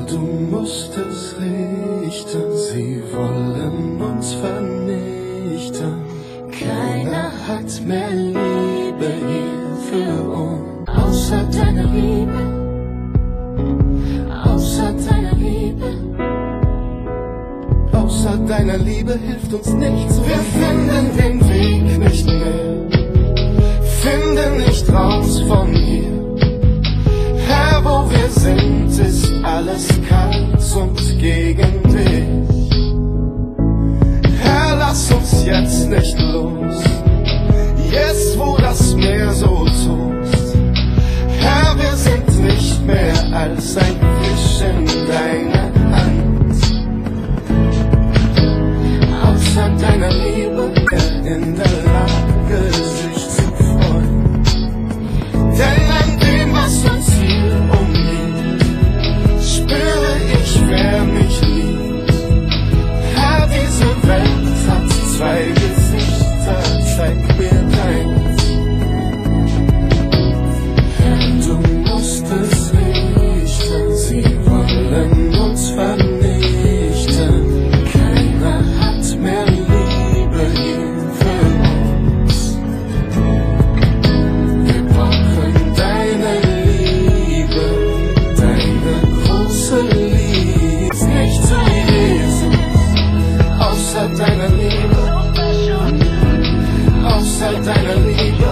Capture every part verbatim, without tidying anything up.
du musst es richten, sie wollen uns vernichten. Keiner hat mehr Liebe hier für uns, außer deiner Liebe, außer deiner Liebe. Außer deiner Liebe hilft uns nichts, wir finden den Weg nicht mehr, finden nicht raus von hier. Herr, wo wir sind, ist alles kalt und gegen dich. Herr, lass uns jetzt nicht los, jetzt wo das Meer so tost. Herr, wir sind nicht mehr als ein Fisch in deiner Hand. Außer deiner Liebe, wer in der Lage, sich zu freuen. Denn an dem, was uns hier umgibt, spüre ich, wer mich liebt. Herr, diese Welt hat zwei Gesichter, zeig mir deins. Herr, du musst es richten, sie wollen uns vernichten. Keiner hat mehr Liebe hier für uns. Wir brauchen deine Liebe, deine große Liebe. Nicht zu Jesus, außer deiner Liebe, außer deiner Liebe,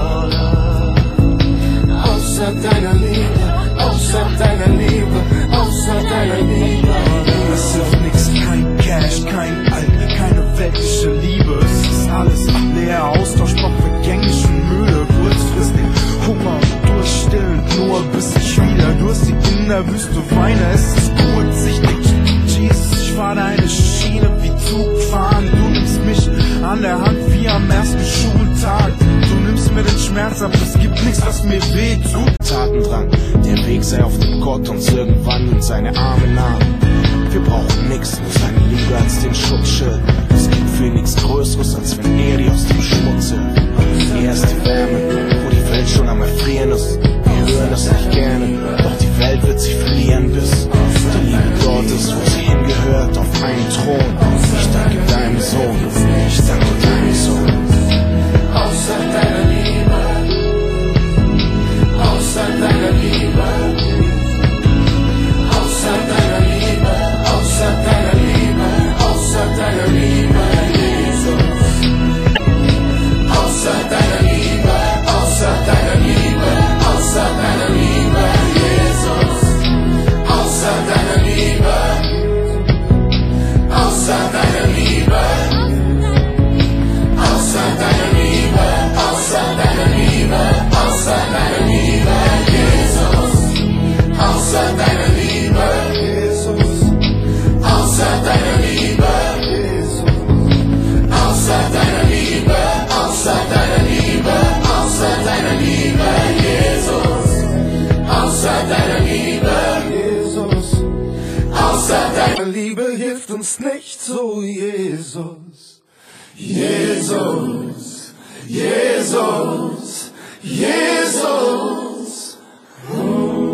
außer deiner Liebe, außer deiner Liebe, außer deiner Liebe. Es hilft nix, kein Cash, kein Alt, keine weltliche Liebe. Es ist alles leer, austauschbar, vergänglichen Müll, kurzfristig Hunger und Durst stillen, nur bis ich wieder durstig in der Wüste weine. Es ist kurzsichtig, Jesus, ich fahr deine Schiene wie Zugfahren. Du nimmst mich an der Hand wie am ersten Schultag. Du nimmst mir den Schmerz ab, es gibt nichts, was mir weh tut. Tatendrang, der Weg sei, auf dem Gott uns irgendwann in seine Arme nahm. Wir brauchen nix, nur seine Liebe als den Schutzschild. Es gibt für nichts Größeres, als wenn er die aus dem Schmutz hilft. Er ist die Wärme, wo die Welt schon am Erfrieren ist. Wir hören das nicht gerne, doch die Welt wird sich verlieren, bis die Liebe dort ist, wo sie hingehört, auf einen Thron. Ich danke deinem Sohn, ich danke deinem Sohn. Außer deiner Liebe, außer deiner Liebe, außer deiner Liebe, außer deiner Liebe, außer deiner Liebe, Jesus. Außer deiner Liebe, außer deiner Liebe, außer deiner Liebe, Jesus. Außer deiner Liebe, außer deiner Liebe, außer deiner Liebe, außer deiner Liebe, außer deiner Liebe, Jesus. Außer deiner Liebe, Jesus. Außer deiner Liebe, Jesus. Außer deiner Liebe, außer deiner Liebe, außer deiner Liebe, Jesus. Außer deiner Liebe, Jesus. Außer deiner Liebe hilft uns nicht so, Jesus. Jesus, Jesus, Jesus. Oh.